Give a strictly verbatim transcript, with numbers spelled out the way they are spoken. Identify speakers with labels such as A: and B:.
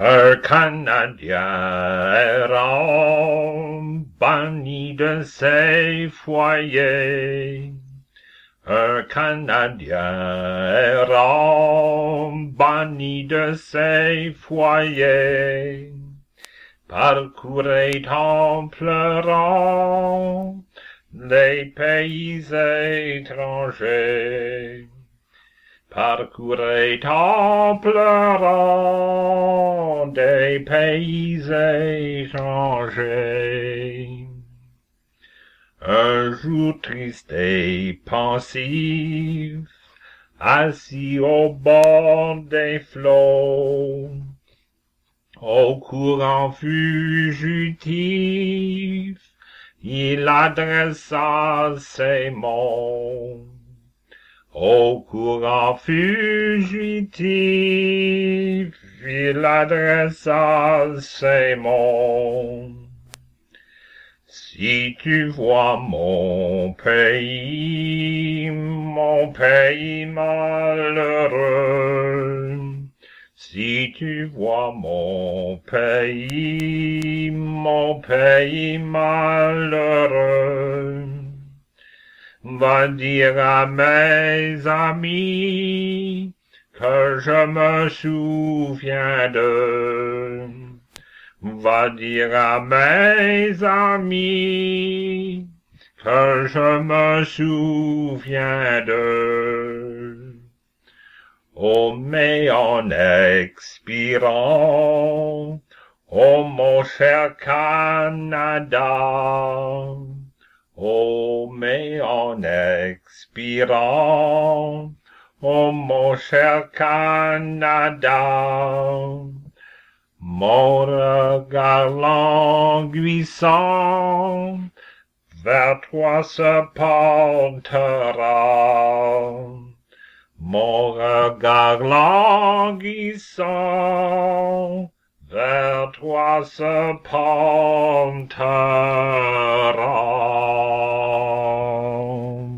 A: Un Canadien errant, banni de ses foyers. Un Canadien errant, banni de ses foyers, parcourait en pleurant les pays étrangers. Parcourait en pleurant des pays étrangers. Un jour triste et pensif, assis au bord des flots, au courant fugitif, il adressa ces mots. Au courant fugitif, il adressa ces mots. Si tu vois mon pays, mon pays malheureux, si tu vois mon pays, mon pays malheureux, va dire à mes amis que je me souviens d'eux. Va dire à mes amis que je me souviens d'eux. Oh, mais en expirant, oh mon cher Canada, oh, mais en expirant, oh mon cher Canada, mon regard languissant vers toi se portera. Mon regard languissant vers toi se portera.